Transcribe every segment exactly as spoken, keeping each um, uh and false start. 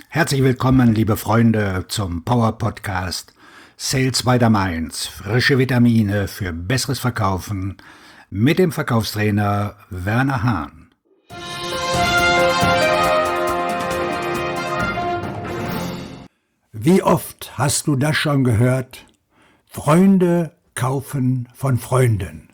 Herzlich willkommen, liebe Freunde, zum Power Podcast Sales by the Mainz. Frische Vitamine für besseres Verkaufen mit dem Verkaufstrainer Werner Hahn. Wie oft hast du das schon gehört? Freunde kaufen von Freunden.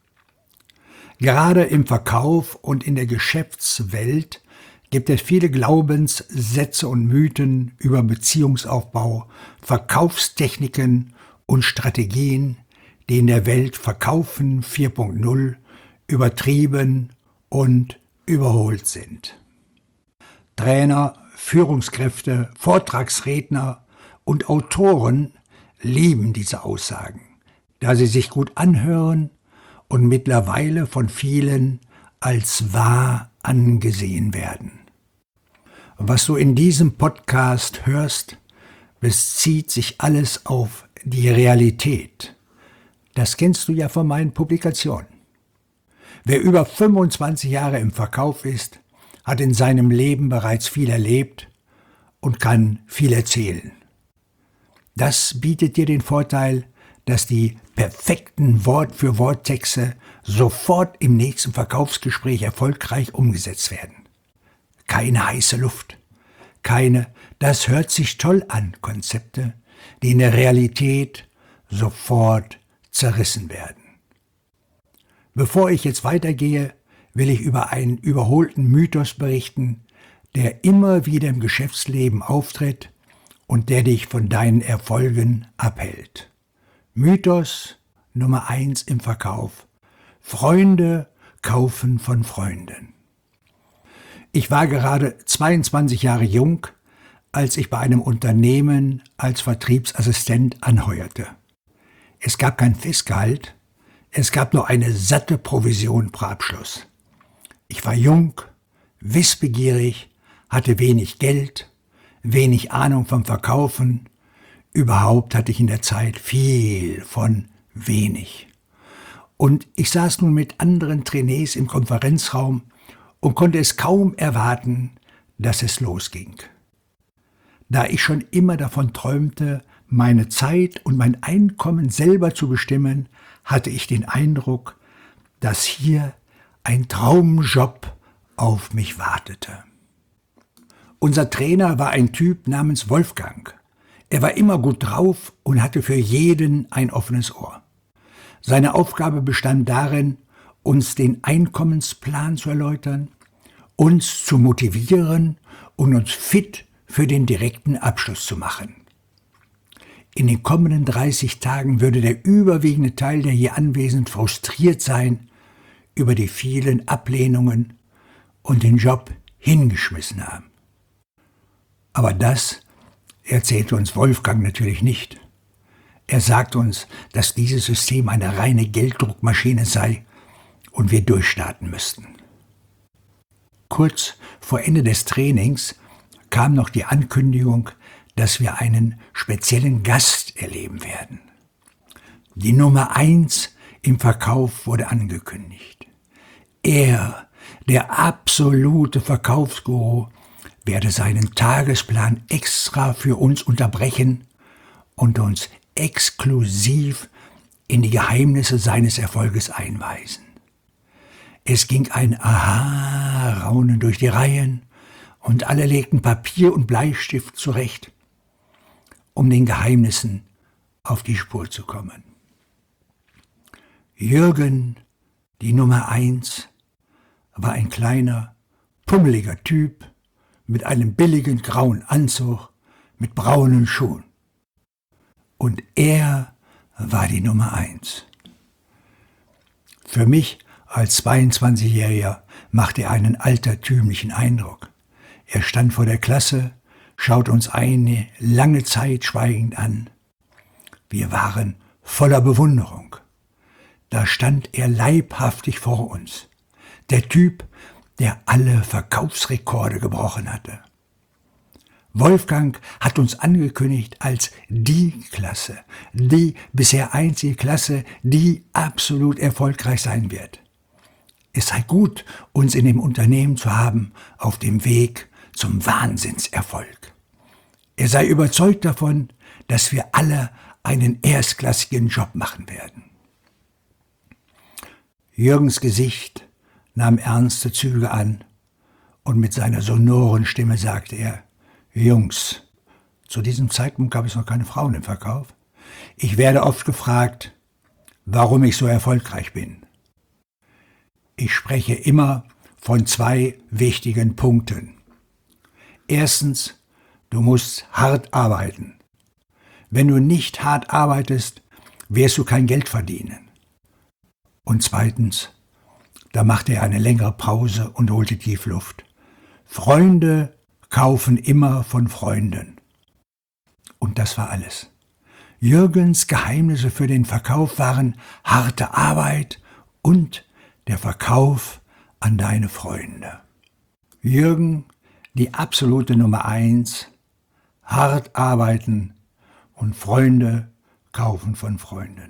Gerade im Verkauf und in der Geschäftswelt gibt es viele Glaubenssätze und Mythen über Beziehungsaufbau, Verkaufstechniken und Strategien, die in der Welt Verkaufen vier Punkt null übertrieben und überholt sind. Trainer, Führungskräfte, Vortragsredner und Autoren lieben diese Aussagen, da sie sich gut anhören und mittlerweile von vielen als wahr angesehen werden. Was du in diesem Podcast hörst, bezieht sich alles auf die Realität. Das kennst du ja von meinen Publikationen. Wer über fünfundzwanzig Jahre im Verkauf ist, hat in seinem Leben bereits viel erlebt und kann viel erzählen. Das bietet dir den Vorteil, dass die perfekten Wort-für-Wort-Texte sofort im nächsten Verkaufsgespräch erfolgreich umgesetzt werden. Keine heiße Luft, keine "das hört sich toll an" Konzepte, die in der Realität sofort zerrissen werden. Bevor ich jetzt weitergehe, will ich über einen überholten Mythos berichten, der immer wieder im Geschäftsleben auftritt und der dich von deinen Erfolgen abhält. Mythos Nummer eins im Verkauf: Freunde kaufen von Freunden. Ich war gerade zweiundzwanzig Jahre jung, als ich bei einem Unternehmen als Vertriebsassistent anheuerte. Es gab kein Festgehalt, es gab nur eine satte Provision pro Abschluss. Ich war jung, wissbegierig, hatte wenig Geld, wenig Ahnung vom Verkaufen. Überhaupt hatte ich in der Zeit viel von wenig. Und ich saß nun mit anderen Trainees im Konferenzraum und konnte es kaum erwarten, dass es losging. Da ich schon immer davon träumte, meine Zeit und mein Einkommen selber zu bestimmen, hatte ich den Eindruck, dass hier ein Traumjob auf mich wartete. Unser Trainer war ein Typ namens Wolfgang. Er war immer gut drauf und hatte für jeden ein offenes Ohr. Seine Aufgabe bestand darin, uns den Einkommensplan zu erläutern, uns zu motivieren und uns fit für den direkten Abschluss zu machen. In den kommenden dreißig Tagen würde der überwiegende Teil der hier Anwesenden frustriert sein über die vielen Ablehnungen und den Job hingeschmissen haben. Aber das erzählte uns Wolfgang natürlich nicht. Er sagte uns, dass dieses System eine reine Gelddruckmaschine sei und wir durchstarten müssten. Kurz vor Ende des Trainings kam noch die Ankündigung, dass wir einen speziellen Gast erleben werden. Die Nummer eins im Verkauf wurde angekündigt. Er, der absolute Verkaufsguru, werde seinen Tagesplan extra für uns unterbrechen und uns exklusiv in die Geheimnisse seines Erfolges einweisen. Es ging ein Aha-Raunen durch die Reihen und alle legten Papier und Bleistift zurecht, um den Geheimnissen auf die Spur zu kommen. Jürgen, die Nummer eins, war ein kleiner, pummeliger Typ mit einem billigen grauen Anzug mit braunen Schuhen. Und er war die Nummer eins. Für mich als zweiundzwanzigjähriger machte er einen altertümlichen Eindruck. Er stand vor der Klasse, schaute uns eine lange Zeit schweigend an. Wir waren voller Bewunderung. Da stand er leibhaftig vor uns. Der Typ, der alle Verkaufsrekorde gebrochen hatte. Wolfgang hat uns angekündigt als die Klasse, die bisher einzige Klasse, die absolut erfolgreich sein wird. Es sei gut, uns in dem Unternehmen zu haben auf dem Weg zum Wahnsinnserfolg. Er sei überzeugt davon, dass wir alle einen erstklassigen Job machen werden. Jürgens Gesicht nahm ernste Züge an und mit seiner sonoren Stimme sagte er: Jungs, zu diesem Zeitpunkt gab es noch keine Frauen im Verkauf. Ich werde oft gefragt, warum ich so erfolgreich bin. Ich spreche immer von zwei wichtigen Punkten. Erstens, du musst hart arbeiten. Wenn du nicht hart arbeitest, wirst du kein Geld verdienen. Und zweitens, da machte er eine längere Pause und holte tief Luft. Freunde kaufen immer von Freunden. Und das war alles. Jürgens Geheimnisse für den Verkauf waren harte Arbeit und der Verkauf an deine Freunde. Jürgen, die absolute Nummer eins, hart arbeiten und Freunde kaufen von Freunden.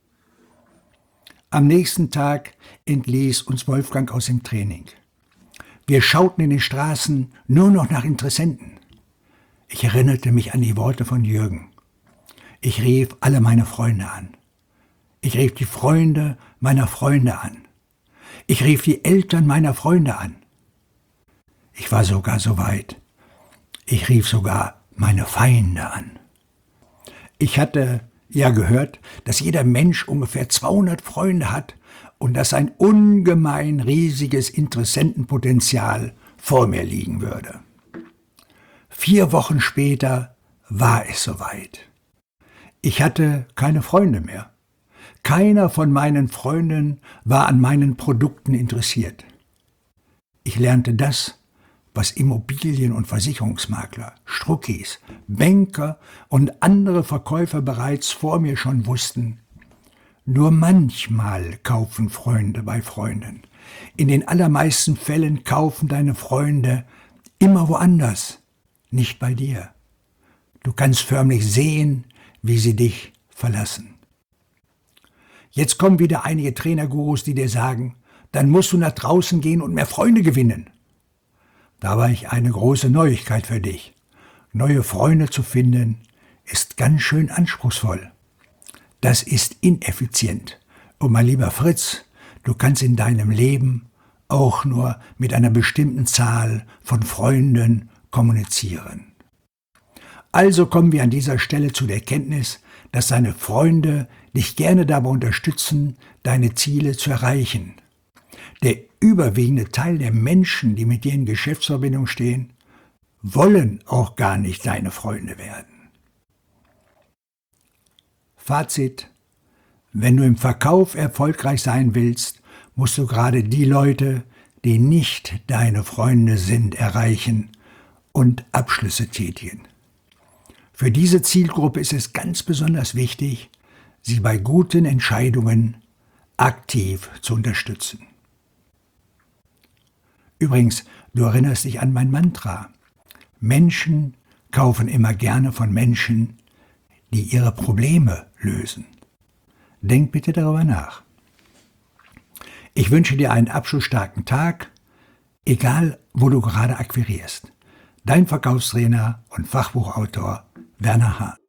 Am nächsten Tag entließ uns Wolfgang aus dem Training. Wir schauten in den Straßen nur noch nach Interessenten. Ich erinnerte mich an die Worte von Jürgen. Ich rief alle meine Freunde an. Ich rief die Freunde meiner Freunde an. Ich rief die Eltern meiner Freunde an. Ich war sogar so weit. Ich rief sogar meine Feinde an. Ich hatte ja gehört, dass jeder Mensch ungefähr zweihundert Freunde hat und dass ein ungemein riesiges Interessentenpotenzial vor mir liegen würde. Vier Wochen später war es soweit. Ich hatte keine Freunde mehr. Keiner von meinen Freunden war an meinen Produkten interessiert. Ich lernte das, was Immobilien- und Versicherungsmakler, Struckis, Banker und andere Verkäufer bereits vor mir schon wussten. Nur manchmal kaufen Freunde bei Freunden. In den allermeisten Fällen kaufen deine Freunde immer woanders, nicht bei dir. Du kannst förmlich sehen, wie sie dich verlassen. Jetzt kommen wieder einige Trainergurus, die dir sagen, dann musst du nach draußen gehen und mehr Freunde gewinnen. Da habe ich eine große Neuigkeit für dich. Neue Freunde zu finden, ist ganz schön anspruchsvoll. Das ist ineffizient. Und mein lieber Fritz, du kannst in deinem Leben auch nur mit einer bestimmten Zahl von Freunden kommunizieren. Also kommen wir an dieser Stelle zu der Erkenntnis, dass deine Freunde dich gerne dabei unterstützen, deine Ziele zu erreichen. Der überwiegende Teil der Menschen, die mit dir in Geschäftsverbindung stehen, wollen auch gar nicht deine Freunde werden. Fazit: Wenn du im Verkauf erfolgreich sein willst, musst du gerade die Leute, die nicht deine Freunde sind, erreichen und Abschlüsse tätigen. Für diese Zielgruppe ist es ganz besonders wichtig, sie bei guten Entscheidungen aktiv zu unterstützen. Übrigens, du erinnerst dich an mein Mantra. Menschen kaufen immer gerne von Menschen, die ihre Probleme lösen. Denk bitte darüber nach. Ich wünsche dir einen abschlussstarken Tag, egal wo du gerade akquirierst. Dein Verkaufstrainer und Fachbuchautor Werner Hahn.